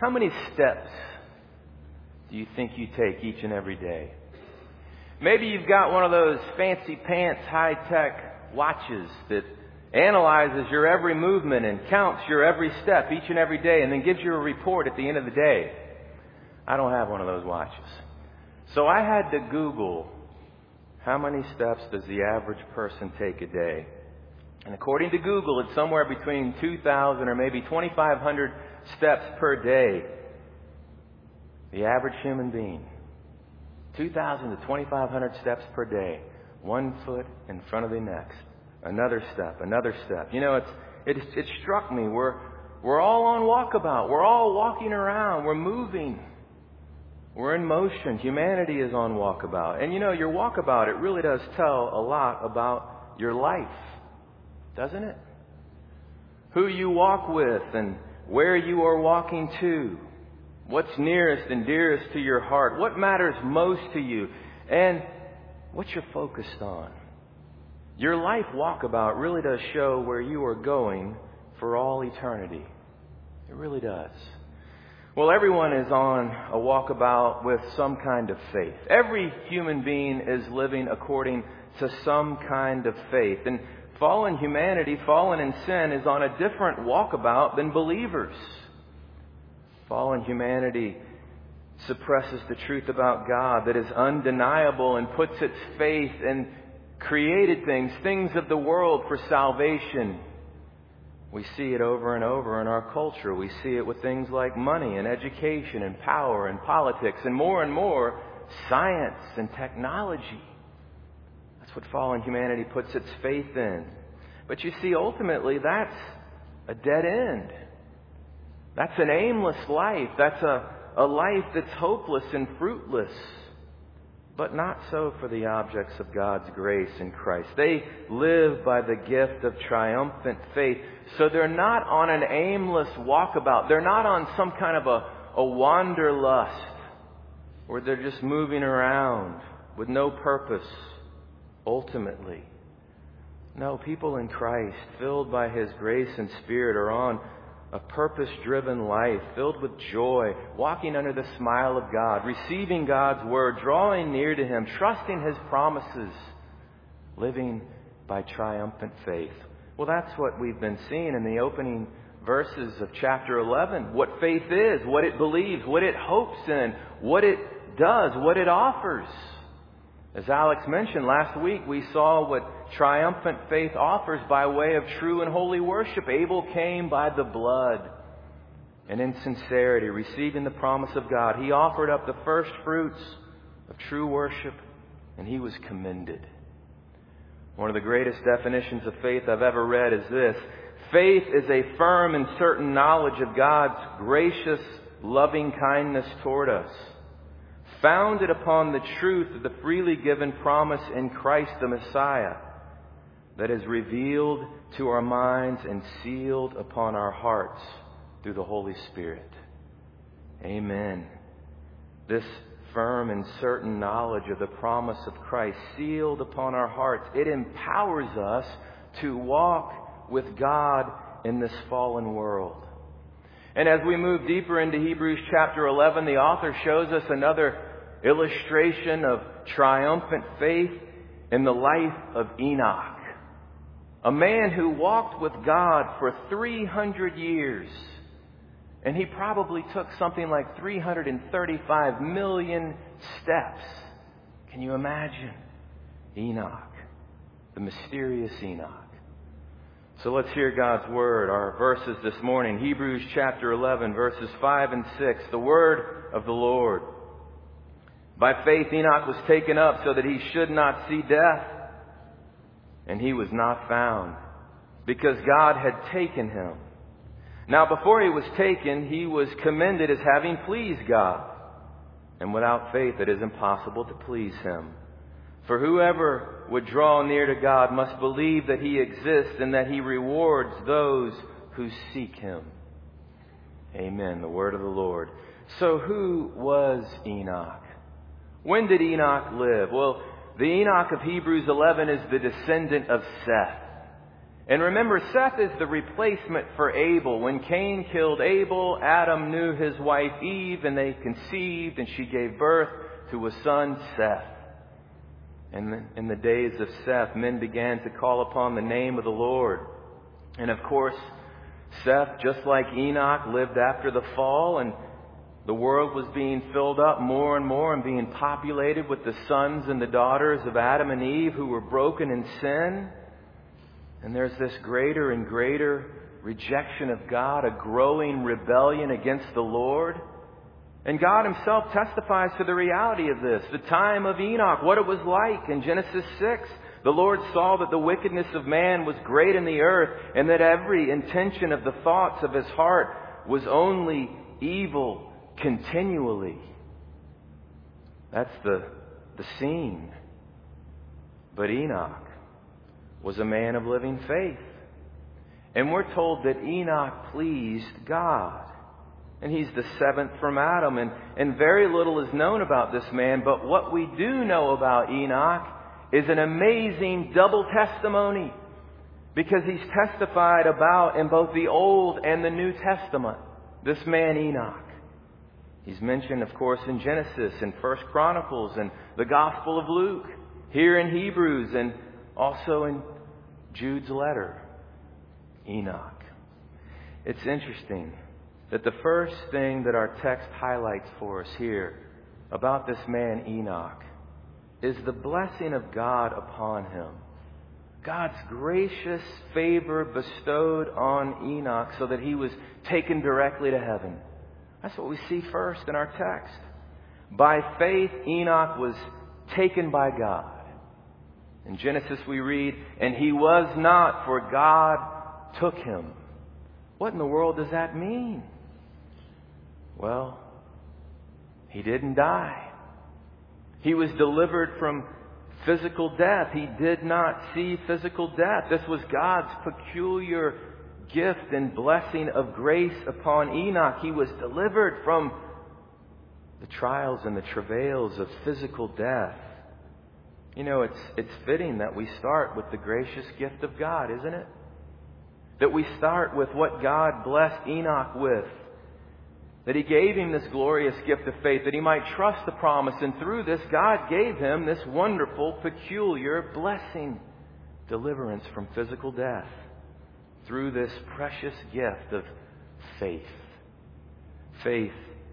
How many steps do you think you take each and every day? Maybe you've got one of those fancy pants, high-tech watches that analyzes your every movement and counts your every step each and every day and then gives you a report at the end of the day. I don't have one of those watches. So I had to Google, how many steps does the average person take a day? And according to Google, it's somewhere between 2,000 or maybe 2,500 steps per day. The average human being. 2,000 to 2,500 steps per day. One foot in front of the next. Another step, another step. You know, it struck me. We're all on walkabout. We're all walking around. We're moving. We're in motion. Humanity is on walkabout. And you know, your walkabout, it really does tell a lot about your life, doesn't it? Who you walk with and where you are walking to. What's nearest and dearest to your heart. What matters most to you. And what you're focused on. Your life walkabout really does show where you are going for all eternity. It really does. Well, everyone is on a walkabout with some kind of faith. Every human being is living according to some kind of faith. And fallen humanity, fallen in sin, is on a different walkabout than believers. Fallen humanity suppresses the truth about God that is undeniable and puts its faith in created things, things of the world for salvation. We see it over and over in our culture. We see it with things like money and education and power and politics and more science and technology. That's what fallen humanity puts its faith in. But you see, ultimately, that's a dead end. That's an aimless life. That's a life that's hopeless and fruitless. But not so for the objects of God's grace in Christ. They live by the gift of triumphant faith. So they're not on an aimless walkabout. They're not on some kind of a wanderlust where they're just moving around with no purpose, ultimately. No, people in Christ, filled by His grace and Spirit, are on a purpose-driven life, filled with joy, walking under the smile of God, receiving God's Word, drawing near to Him, trusting His promises, living by triumphant faith. Well, that's what we've been seeing in the opening verses of chapter 11. What faith is, what it believes, what it hopes in, what it does, what it offers. As Alex mentioned last week, we saw what triumphant faith offers by way of true and holy worship. Abel came by the blood and in sincerity, receiving the promise of God. He offered up the first fruits of true worship, and he was commended. One of the greatest definitions of faith I've ever read is this: faith is a firm and certain knowledge of God's gracious, loving kindness toward us, founded upon the truth of the freely given promise in Christ the Messiah, that is revealed to our minds and sealed upon our hearts through the Holy Spirit. Amen. This firm and certain knowledge of the promise of Christ sealed upon our hearts, it empowers us to walk with God in this fallen world. And as we move deeper into Hebrews chapter 11, the author shows us another illustration of triumphant faith in the life of Enoch, a man who walked with God for 300 years. And he probably took something like 335 million steps. Can you imagine? Enoch, the mysterious Enoch. So let's hear God's Word, our verses this morning. Hebrews chapter 11, verses 5 and 6. The Word of the Lord. By faith Enoch was taken up so that he should not see death. And he was not found, because God had taken him. Now before he was taken, he was commended as having pleased God. And without faith it is impossible to please Him. For whoever would draw near to God must believe that He exists and that He rewards those who seek Him. Amen. The word of the Lord. So who was Enoch? When did Enoch live? Well, the Enoch of Hebrews 11 is the descendant of Seth. And remember, Seth is the replacement for Abel. When Cain killed Abel, Adam knew his wife Eve, and they conceived, and she gave birth to a son, Seth. And in the days of Seth, men began to call upon the name of the Lord. And of course, Seth, just like Enoch, lived after the fall, and the world was being filled up more and more and being populated with the sons and the daughters of Adam and Eve who were broken in sin. And there's this greater and greater rejection of God, a growing rebellion against the Lord. And God Himself testifies to the reality of this. The time of Enoch, what it was like in Genesis 6. The Lord saw that the wickedness of man was great in the earth, and that every intention of the thoughts of his heart was only evil continually. That's the scene. But Enoch was a man of living faith. And we're told that Enoch pleased God. And he's the seventh from Adam. And very little is known about this man. But what we do know about Enoch is an amazing double testimony. Because he's testified about in both the Old and the New Testament. This man Enoch. He's mentioned, of course, in Genesis and 1 Chronicles and the Gospel of Luke. Here in Hebrews and also in Jude's letter. Enoch. It's interesting that the first thing that our text highlights for us here about this man Enoch is the blessing of God upon him. God's gracious favor bestowed on Enoch so that he was taken directly to heaven. That's what we see first in our text. By faith, Enoch was taken by God. In Genesis we read, and he was not, for God took him. What in the world does that mean? Well, he didn't die. He was delivered from physical death. He did not see physical death. This was God's peculiar gift and blessing of grace upon Enoch. He was delivered from the trials and the travails of physical death. You know, it's fitting that we start with the gracious gift of God, isn't it? That we start with what God blessed Enoch with. That He gave him this glorious gift of faith, that he might trust the promise. And through this, God gave him this wonderful, peculiar blessing. Deliverance from physical death. Through this precious gift of faith. Faith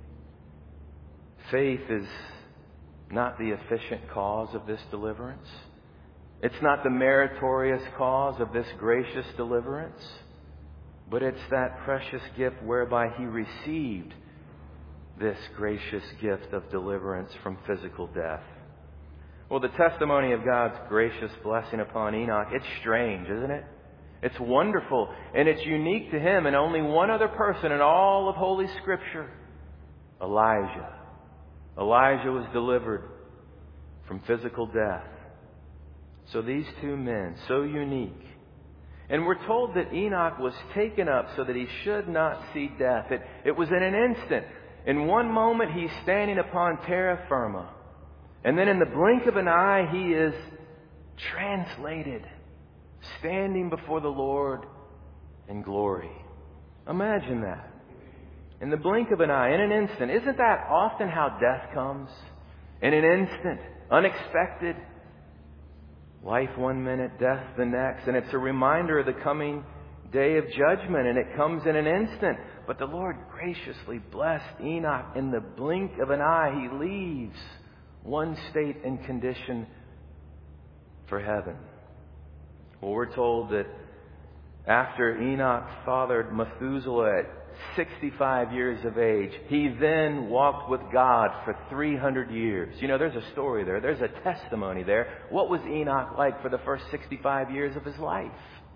is not the efficient cause of this deliverance. It's not the meritorious cause of this gracious deliverance. But it's that precious gift whereby he received this gracious gift of deliverance from physical death. Well, the testimony of God's gracious blessing upon Enoch, it's strange, isn't it? It's wonderful, and it's unique to him and only one other person in all of Holy Scripture. Elijah. Elijah was delivered from physical death. So these two men, so unique. And we're told that Enoch was taken up so that he should not see death. It was in an instant. In one moment he's standing upon terra firma. And then in the blink of an eye he is translated, standing before the Lord in glory. Imagine that. In the blink of an eye, in an instant. Isn't that often how death comes? In an instant. Unexpected. Life one minute, death the next. And it's a reminder of the coming day of judgment. And it comes in an instant. But the Lord graciously blessed Enoch. In the blink of an eye, he leaves one state and condition for heaven. Well, we're told that after Enoch fathered Methuselah at 65 years of age, he then walked with God for 300 years. You know, there's a story there. There's a testimony there. What was Enoch like for the first 65 years of his life?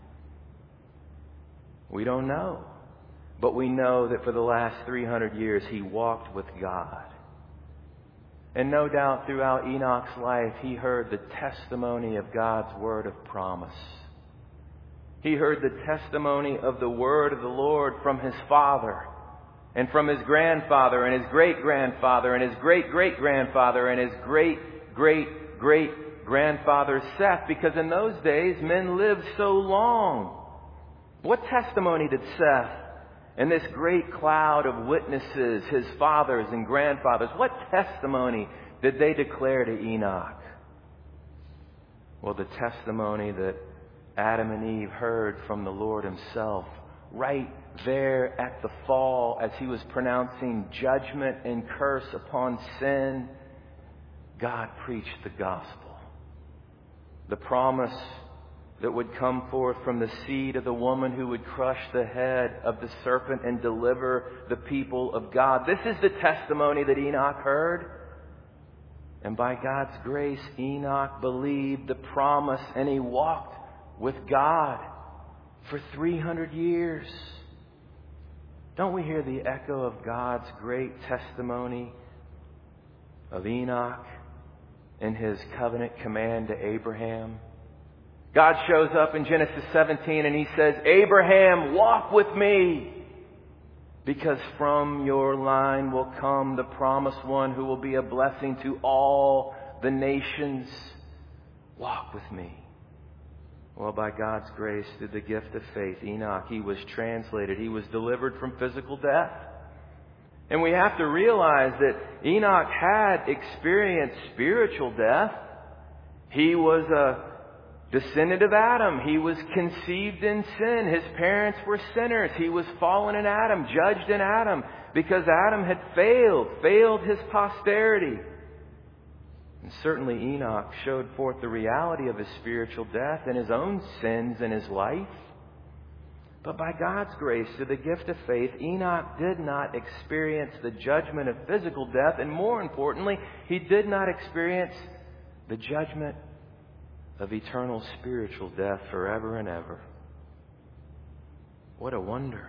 We don't know. But we know that for the last 300 years, he walked with God. And no doubt throughout Enoch's life, he heard the testimony of God's word of promise. He heard the testimony of the word of the Lord from his father and from his grandfather and his great-grandfather and his great-great-grandfather and his great-great-great-grandfather Seth. Because in those days, men lived so long. What testimony did Seth and this great cloud of witnesses, his fathers and grandfathers, what testimony did they declare to Enoch? Well, the testimony that Adam and Eve heard from the Lord himself right there at the fall as he was pronouncing judgment and curse upon sin. God preached the gospel. The promise that would come forth from the seed of the woman who would crush the head of the serpent and deliver the people of God. This is the testimony that Enoch heard. And by God's grace, Enoch believed the promise and he walked with God for 300 years. Don't we hear the echo of God's great testimony of Enoch in his covenant command to Abraham? God shows up in Genesis 17 and he says, Abraham, walk with me, because from your line will come the promised one who will be a blessing to all the nations. Walk with me. Well, by God's grace, through the gift of faith, Enoch, he was translated. He was delivered from physical death. And we have to realize that Enoch had experienced spiritual death. He was a descendant of Adam. He was conceived in sin. His parents were sinners. He was fallen in Adam, judged in Adam, because Adam had failed his posterity. And certainly Enoch showed forth the reality of his spiritual death and his own sins in his life. But by God's grace, through the gift of faith, Enoch did not experience the judgment of physical death, and more importantly, he did not experience the judgment of eternal spiritual death forever and ever. What a wonder.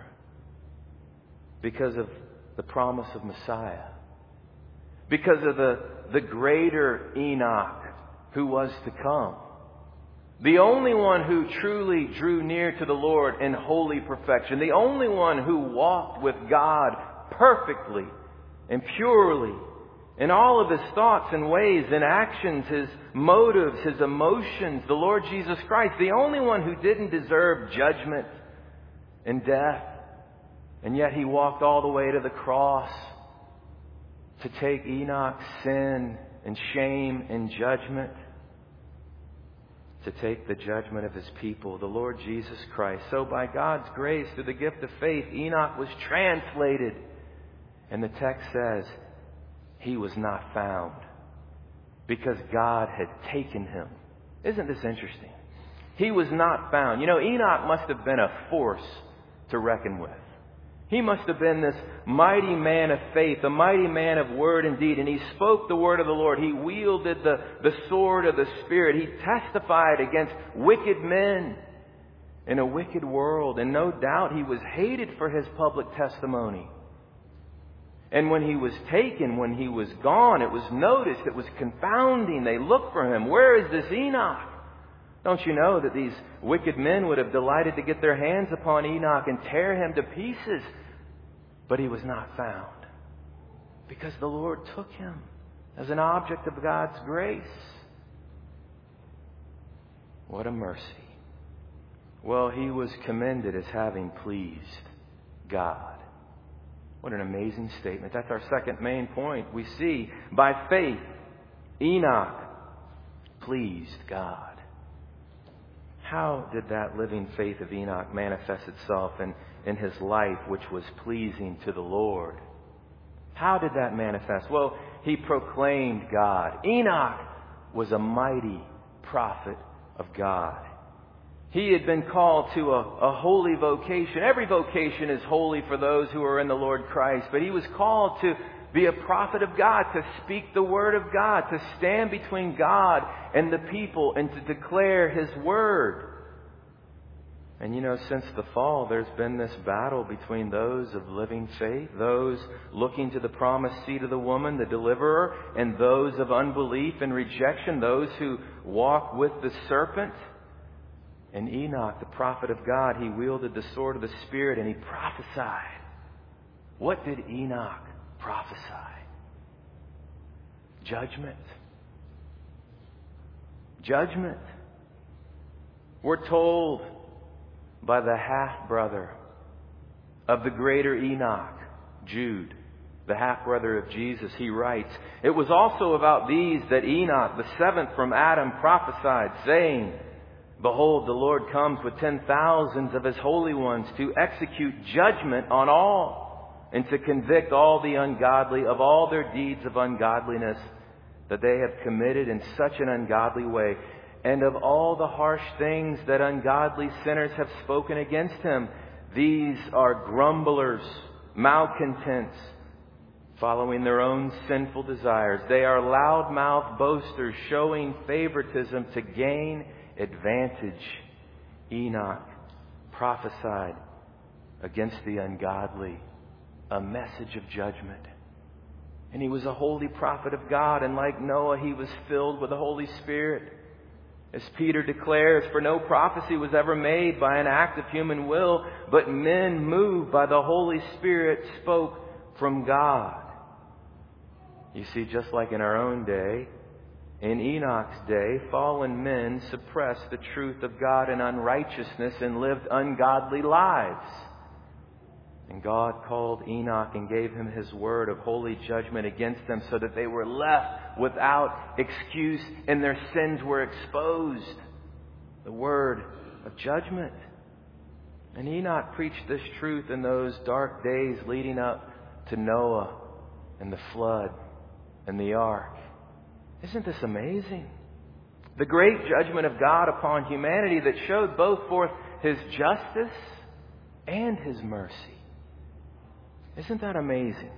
Because of the promise of Messiah. Because of the greater Enoch who was to come. The only one who truly drew near to the Lord in holy perfection. The only one who walked with God perfectly and purely in all of his thoughts and ways and actions, his motives, his emotions, the Lord Jesus Christ. The only one who didn't deserve judgment and death. And yet he walked all the way to the cross to take Enoch's sin and shame and judgment, to take the judgment of his people, the Lord Jesus Christ. So by God's grace, through the gift of faith, Enoch was translated. And the text says, he was not found because God had taken him. Isn't this interesting? He was not found. You know, Enoch must have been a force to reckon with. He must have been this mighty man of faith, a mighty man of word and deed. And he spoke the word of the Lord. He wielded the sword of the Spirit. He testified against wicked men in a wicked world. And no doubt he was hated for his public testimony. And when he was taken, when he was gone, it was noticed, it was confounding. They looked for him. Where is this Enoch? Don't you know that these wicked men would have delighted to get their hands upon Enoch and tear him to pieces? But he was not found because the Lord took him as an object of God's grace. What a mercy. Well, he was commended as having pleased God. What an amazing statement. That's our second main point. We see by faith, Enoch pleased God. How did that living faith of Enoch manifest itself in his life, which was pleasing to the Lord? How did that manifest? Well, he proclaimed God. Enoch was a mighty prophet of God. He had been called to a holy vocation. Every vocation is holy for those who are in the Lord Christ. But he was called to be a prophet of God, to speak the word of God, to stand between God and the people and to declare his word. And you know, since the fall, there's been this battle between those of living faith, those looking to the promised seed of the woman, the deliverer, and those of unbelief and rejection, those who walk with the serpent. And Enoch, the prophet of God, he wielded the sword of the Spirit and he prophesied. What did Enoch prophesy? Judgment. Judgment. We're told by the half-brother of the greater Enoch, Jude, the half-brother of Jesus. He writes, "It was also about these that Enoch, the seventh from Adam, prophesied, saying, Behold, the Lord comes with 10,000s of His holy ones to execute judgment on all, and to convict all the ungodly of all their deeds of ungodliness that they have committed in such an ungodly way, and of all the harsh things that ungodly sinners have spoken against Him. These are grumblers, malcontents, following their own sinful desires. They are loud-mouthed boasters, showing favoritism to gain advantage." Enoch prophesied against the ungodly a message of judgment. And he was a holy prophet of God, and like Noah, he was filled with the Holy Spirit. As Peter declares, "For no prophecy was ever made by an act of human will, but men moved by the Holy Spirit spoke from God." You see, just like in our own day, in Enoch's day, fallen men suppressed the truth of God in unrighteousness and lived ungodly lives. And God called Enoch and gave him His word of holy judgment against them, so that they were left without excuse and their sins were exposed. The word of judgment. And Enoch preached this truth in those dark days leading up to Noah and the flood and the ark. Isn't this amazing? The great judgment of God upon humanity that showed both forth His justice and His mercy. Isn't that amazing?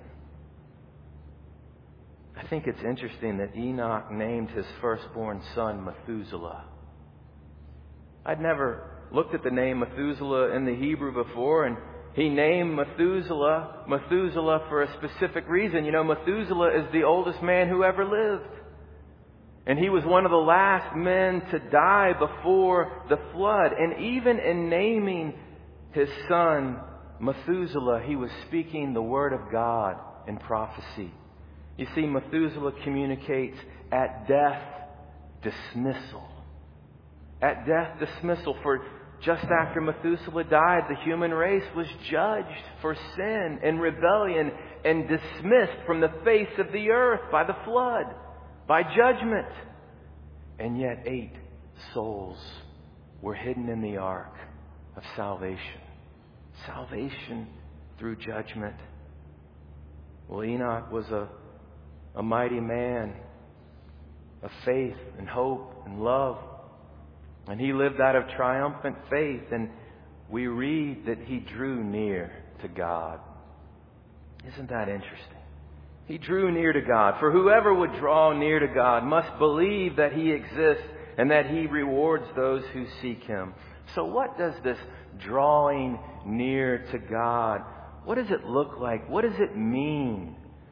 I think it's interesting that Enoch named his firstborn son Methuselah. I'd never looked at the name Methuselah in the Hebrew before, and he named Methuselah for a specific reason. You know, Methuselah is the oldest man who ever lived. And he was one of the last men to die before the flood. And even in naming his son Methuselah, he was speaking the word of God in prophecy. You see, Methuselah communicates at death dismissal. At death dismissal. For just after Methuselah died, the human race was judged for sin and rebellion and dismissed from the face of the earth by the flood, by judgment. And yet 8 souls were hidden in the ark of salvation. Salvation through judgment. Well, Enoch was a mighty man of faith and hope and love. And he lived out of triumphant faith. And we read that he drew near to God. Isn't that interesting? He drew near to God. For whoever would draw near to God must believe that He exists and that He rewards those who seek Him. So what does this drawing near to God, what does it look like? What does it mean?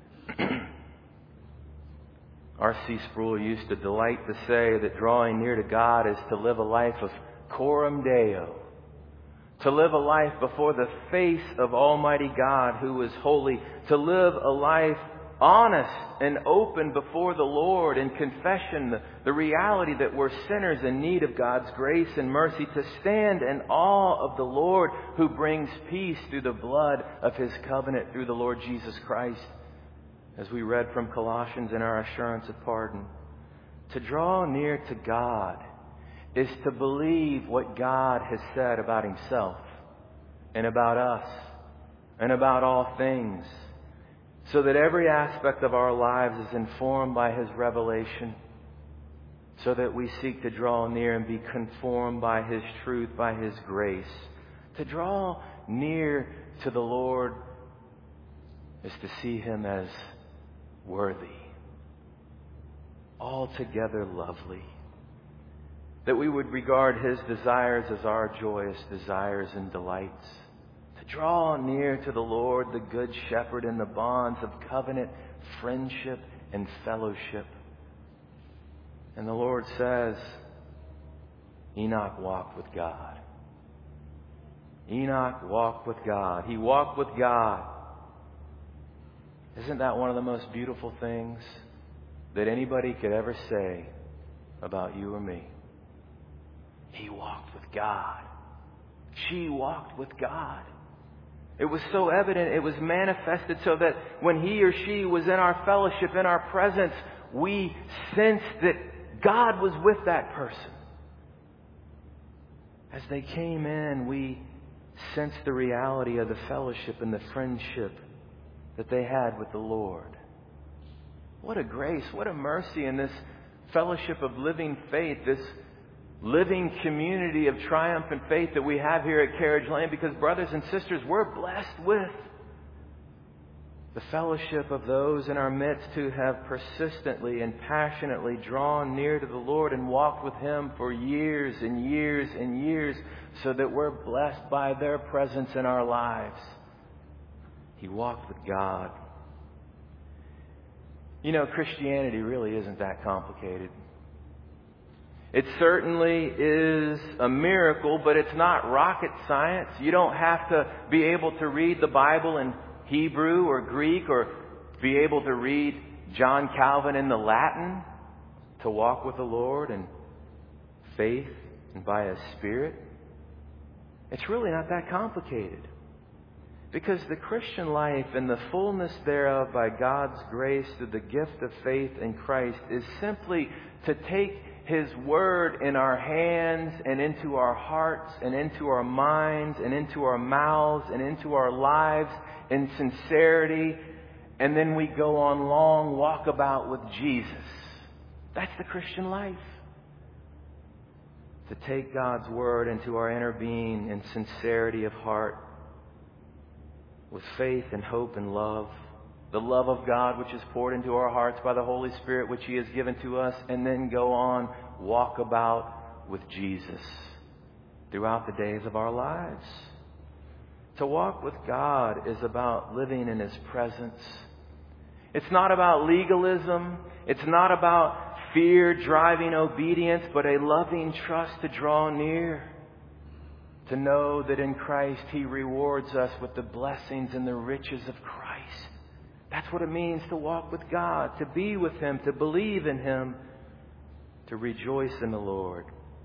R.C. Sproul used to delight to say that drawing near to God is to live a life of coram Deo. To live a life before the face of Almighty God who is holy. To live a life honest and open before the Lord in confession, the reality that we're sinners in need of God's grace and mercy, to stand in awe of the Lord who brings peace through the blood of His covenant through the Lord Jesus Christ, as we read from Colossians in our assurance of pardon. To draw near to God is to believe what God has said about Himself and about us and about all things, so that every aspect of our lives is informed by His revelation, so that we seek to draw near and be conformed by His truth, by His grace. To draw near to the Lord is to see Him as worthy, altogether lovely, that we would regard His desires as our joyous desires and delights. Draw near to the Lord, the Good Shepherd, in the bonds of covenant, friendship, and fellowship. And the Lord says, Enoch walked with God. Enoch walked with God. He walked with God. Isn't that one of the most beautiful things that anybody could ever say about you or me? He walked with God. she walked with God. It was so evident, it was manifested so that when he or she was in our fellowship, in our presence, we sensed that God was with that person. As they came in, we sensed the reality of the fellowship and the friendship that they had with the Lord. What a grace, what a mercy in this fellowship of living faith, this living community of triumphant faith that we have here at Carriage Lane, because brothers and sisters, we're blessed with the fellowship of those in our midst who have persistently and passionately drawn near to the Lord and walked with Him for years and years and years, so that we're blessed by their presence in our lives. He walked with God. You know, Christianity really isn't that complicated. It certainly is a miracle, but it's not rocket science. You don't have to be able to read the Bible in Hebrew or Greek or be able to read John Calvin in the Latin to walk with the Lord in faith and by His Spirit. It's really not that complicated. Because the Christian life and the fullness thereof by God's grace through the gift of faith in Christ is simply to take His Word in our hands and into our hearts and into our minds and into our mouths and into our lives in sincerity, and then we go on long walkabout with Jesus. That's the Christian life. To take God's Word into our inner being in sincerity of heart, with faith and hope and love, the love of God which is poured into our hearts by the Holy Spirit which He has given to us, and then go on, walk about with Jesus throughout the days of our lives. To walk with God is about living in His presence. It's not about legalism. It's not about fear driving obedience, but a loving trust to draw near. To know that in Christ He rewards us with the blessings and the riches of Christ. That's what it means to walk with God, to be with Him, to believe in Him, to rejoice in the Lord.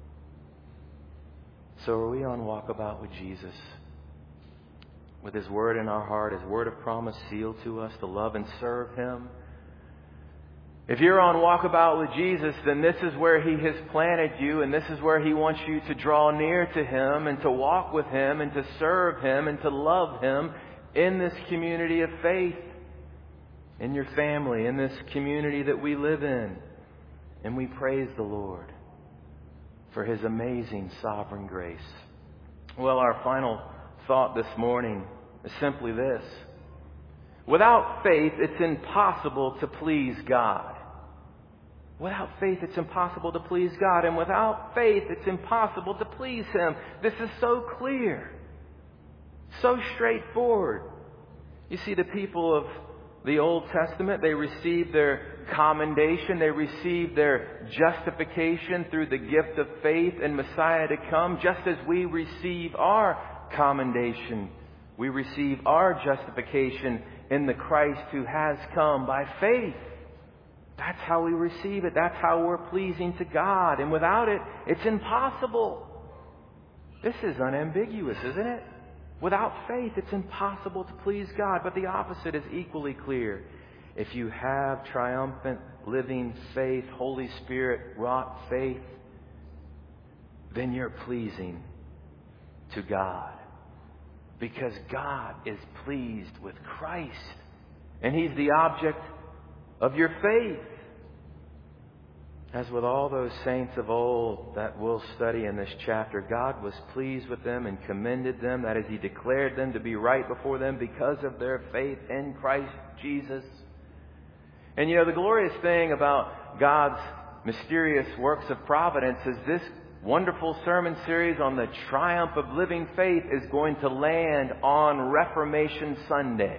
So are we on walkabout with Jesus? With His Word in our heart, His Word of promise sealed to us to love and serve Him? If you're on walkabout with Jesus, then this is where He has planted you, and this is where He wants you to draw near to Him and to walk with Him and to serve Him and to love Him in this community of faith, in your family, in this community that we live in. And we praise the Lord for His amazing sovereign grace. Well, our final thought this morning is simply this. Without faith, it's impossible to please God. Without faith, it's impossible to please God. And without faith, it's impossible to please Him. This is so clear. So straightforward. You see, the people of the Old Testament, they received their commendation. They received their justification through the gift of faith and Messiah to come, just as we receive our commendation. We receive our justification in the Christ who has come by faith. That's how we receive it. That's how we're pleasing to God. And without it, it's impossible. This is unambiguous, isn't it? Without faith, it's impossible to please God. But the opposite is equally clear. If you have triumphant, living faith, Holy Spirit wrought faith, then you're pleasing to God. Because God is pleased with Christ. And He's the object of your faith. As with all those saints of old that we'll study in this chapter, God was pleased with them and commended them. That is, He declared them to be right before them because of their faith in Christ Jesus. And you know, the glorious thing about God's mysterious works of providence is this wonderful sermon series on the triumph of living faith is going to land on Reformation Sunday.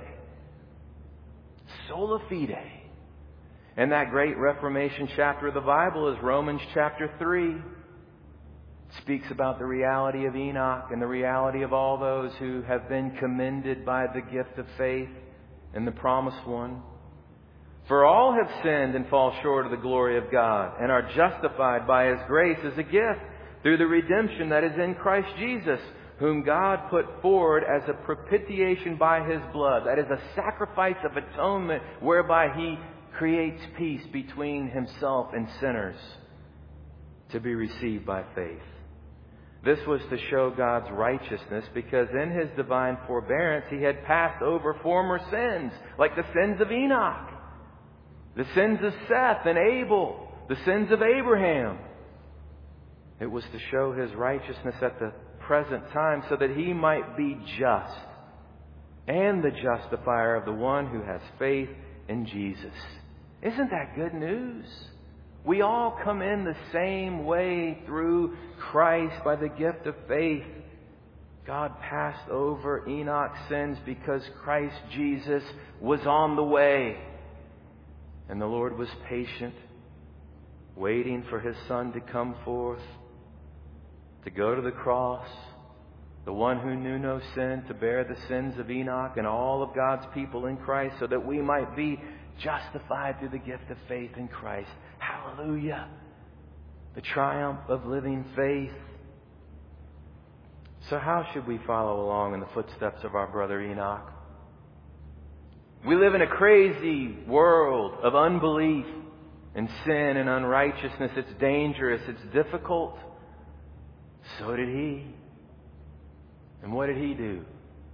Sola Fide. And that great Reformation chapter of the Bible is Romans chapter 3. It speaks about the reality of Enoch and the reality of all those who have been commended by the gift of faith and the promised one. For all have sinned and fall short of the glory of God and are justified by His grace as a gift through the redemption that is in Christ Jesus, whom God put forward as a propitiation by His blood. That is a sacrifice of atonement whereby He creates peace between Himself and sinners to be received by faith. This was to show God's righteousness because in His divine forbearance He had passed over former sins, like the sins of Enoch, the sins of Seth and Abel, the sins of Abraham. It was to show His righteousness at the present time so that He might be just and the justifier of the one who has faith in Jesus. Isn't that good news? We all come in the same way through Christ by the gift of faith. God passed over Enoch's sins because Christ Jesus was on the way. And the Lord was patient, waiting for His Son to come forth, to go to the cross, the one who knew no sin, to bear the sins of Enoch and all of God's people in Christ so that we might be justified through the gift of faith in Christ. Hallelujah! The triumph of living faith. So how should we follow along in the footsteps of our brother Enoch? We live in a crazy world of unbelief and sin and unrighteousness. It's dangerous. It's difficult. So did he. And what did he do?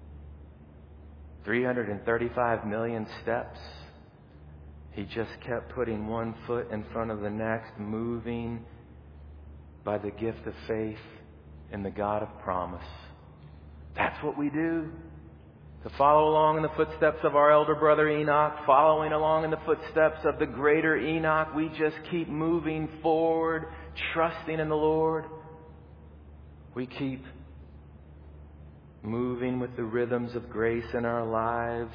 335 million steps. He just kept putting one foot in front of the next, moving by the gift of faith in the God of promise. That's what we do. To follow along in the footsteps of our elder brother Enoch, following along in the footsteps of the greater Enoch, we just keep moving forward, trusting in the Lord. We keep moving with the rhythms of grace in our lives.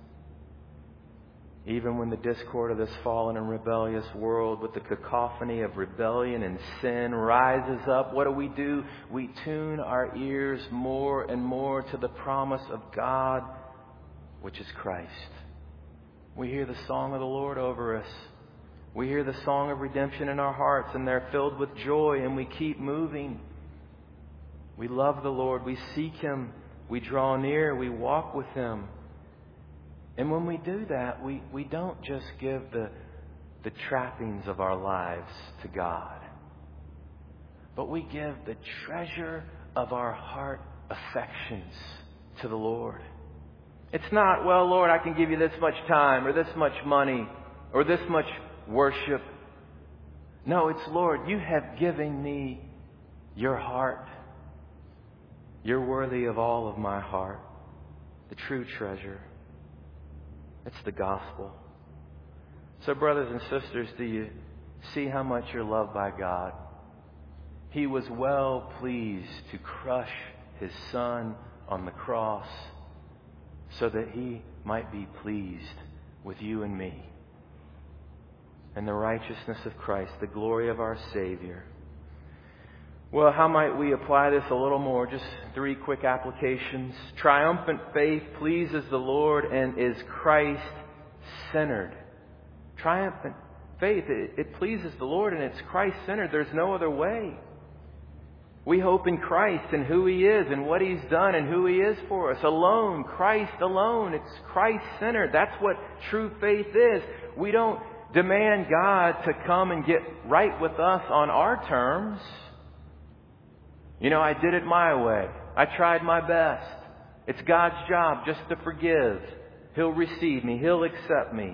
Even when the discord of this fallen and rebellious world with the cacophony of rebellion and sin rises up, what do? We tune our ears more and more to the promise of God, which is Christ. We hear the song of the Lord over us. We hear the song of redemption in our hearts, and they're filled with joy, and we keep moving. We love the Lord. We seek Him. We draw near. We walk with Him. And when we do that, we don't just give the trappings of our lives to God, but we give the treasure of our heart affections to the Lord. It's not, well, Lord, I can give you this much time or this much money or this much worship. No, it's, Lord, you have given me your heart. You're worthy of all of my heart, the true treasure. It's the gospel. So, brothers and sisters, do you see how much you're loved by God? He was well pleased to crush His Son on the cross so that He might be pleased with you and me. And the righteousness of Christ, the glory of our Savior. Well, how might we apply this a little more? Just 3 quick applications. Triumphant faith pleases the Lord and is Christ-centered. Triumphant faith, it pleases the Lord and it's Christ-centered. There's no other way. We hope in Christ and who He is and what He's done and who He is for us. Alone, Christ alone. It's Christ-centered. That's what true faith is. We don't demand God to come and get right with us on our terms. You know, I did it my way. I tried my best. It's God's job just to forgive. He'll receive me. He'll accept me.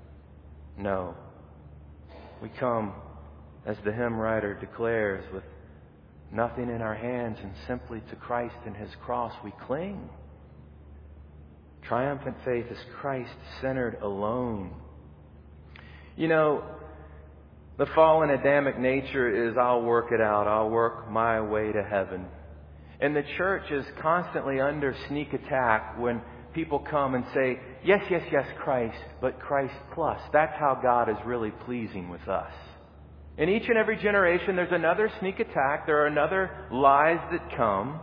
No. We come, as the hymn writer declares, with nothing in our hands and simply to Christ and His cross we cling. Triumphant faith is Christ-centered alone. You know, the fallen Adamic nature is, I'll work it out. I'll work my way to heaven. And the church is constantly under sneak attack when people come and say, yes, yes, yes, Christ, but Christ plus. That's how God is really pleasing with us. In each and every generation, there's another sneak attack. There are another lies that come.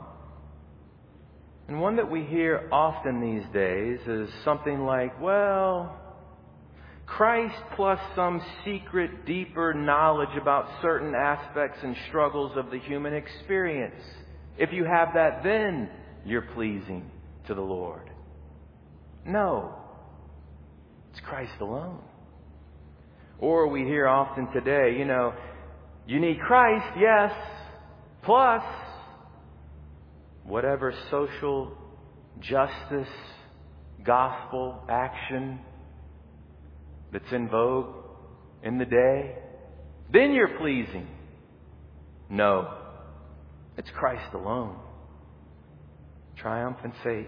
And one that we hear often these days is something like, well, Christ plus some secret, deeper knowledge about certain aspects and struggles of the human experience. If you have that, then you're pleasing to the Lord. No. It's Christ alone. Or we hear often today, you need Christ, yes, plus whatever social justice, gospel action that's in vogue in the day, then you're pleasing. No, it's Christ alone. Triumphant faith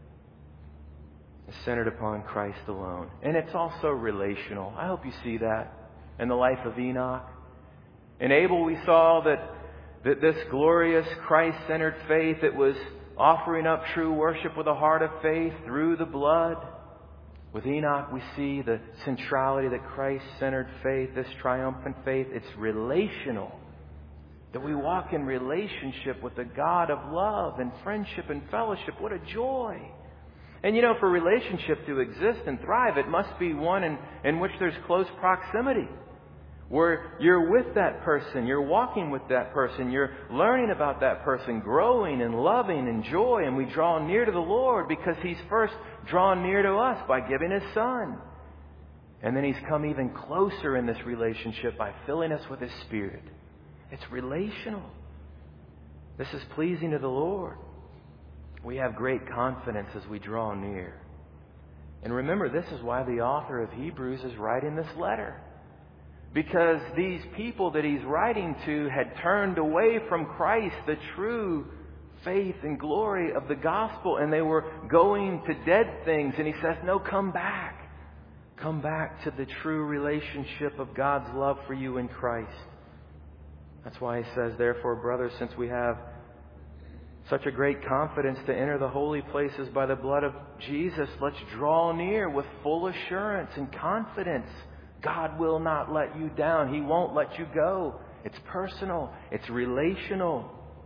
is centered upon Christ alone. And it's also relational. I hope you see that in the life of Enoch. In Abel we saw that this glorious Christ-centered faith, it was offering up true worship with a heart of faith through the blood. With Enoch we see the centrality that Christ-centered faith, this triumphant faith, it's relational. That we walk in relationship with the God of love and friendship and fellowship. What a joy! And for relationship to exist and thrive, it must be one in which there's close proximity. Where you're with that person, you're walking with that person, you're learning about that person, growing and loving and joy, and we draw near to the Lord because He's first drawn near to us by giving His Son. And then He's come even closer in this relationship by filling us with His Spirit. It's relational. This is pleasing to the Lord. We have great confidence as we draw near. And remember, this is why the author of Hebrews is writing this letter. Because these people that he's writing to had turned away from Christ, the true faith and glory of the gospel, and they were going to dead things. And he says, no, come back. Come back to the true relationship of God's love for you in Christ. That's why he says, therefore, brothers, since we have such a great confidence to enter the holy places by the blood of Jesus, let's draw near with full assurance and confidence. God will not let you down. He won't let you go. It's personal. It's relational.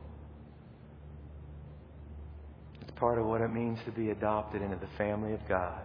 It's part of what it means to be adopted into the family of God.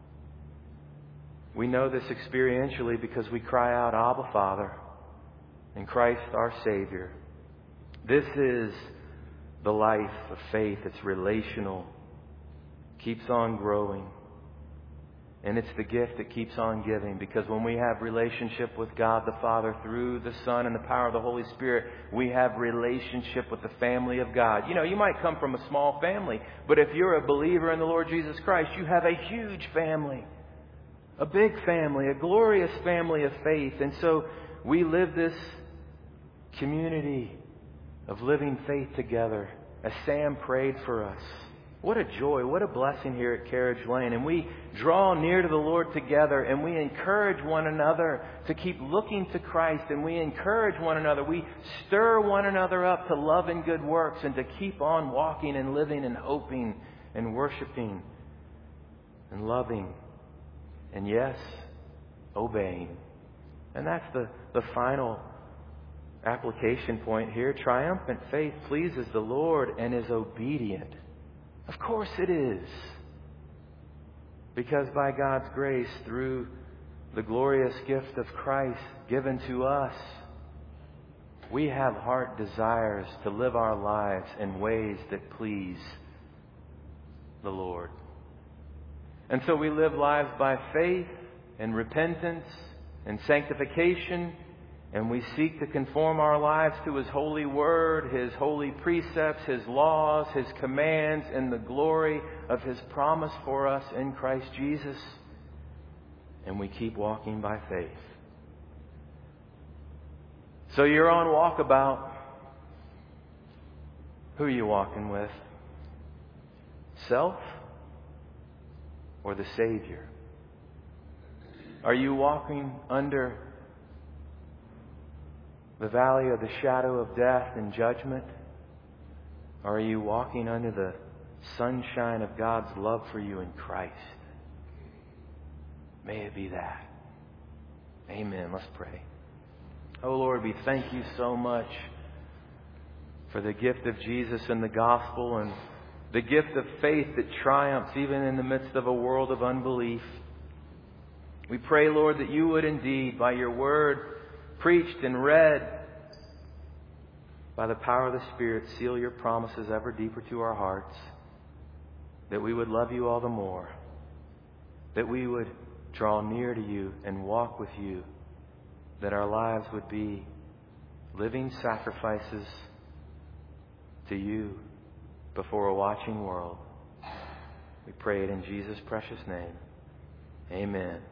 We know this experientially because we cry out, Abba, Father, in Christ our Savior. This is the life of faith. It's relational. Keeps on growing. And it's the gift that keeps on giving, because when we have relationship with God the Father through the Son and the power of the Holy Spirit, we have relationship with the family of God. You might come from a small family, but if you're a believer in the Lord Jesus Christ, you have a huge family, a big family, a glorious family of faith. And so we live this community of living faith together as Sam prayed for us. What a joy, what a blessing here at Carriage Lane. And we draw near to the Lord together, and we encourage one another to keep looking to Christ, and we encourage one another. We stir one another up to love and good works and to keep on walking and living and hoping and worshiping and loving and, yes, obeying. And that's the final application point here. Triumphant faith pleases the Lord and is obedient. Of course it is. Because by God's grace, through the glorious gift of Christ given to us, we have heart desires to live our lives in ways that please the Lord. And so we live lives by faith and repentance and sanctification, and we seek to conform our lives to His holy word, His holy precepts, His laws, His commands, and the glory of His promise for us in Christ Jesus. And we keep walking by faith. So you're on walkabout. Who are you walking with? Self or the Savior? Are you walking under the valley of the shadow of death and judgment? Or are you walking under the sunshine of God's love for you in Christ? May it be that. Amen. Let's pray. Oh Lord, we thank you so much for the gift of Jesus and the gospel, and the gift of faith that triumphs even in the midst of a world of unbelief. We pray, Lord, that you would indeed, by your word preached and read, by the power of the Spirit, seal your promises ever deeper to our hearts, that we would love you all the more, that we would draw near to you and walk with you, that our lives would be living sacrifices to you before a watching world. We pray it in Jesus' precious name. Amen.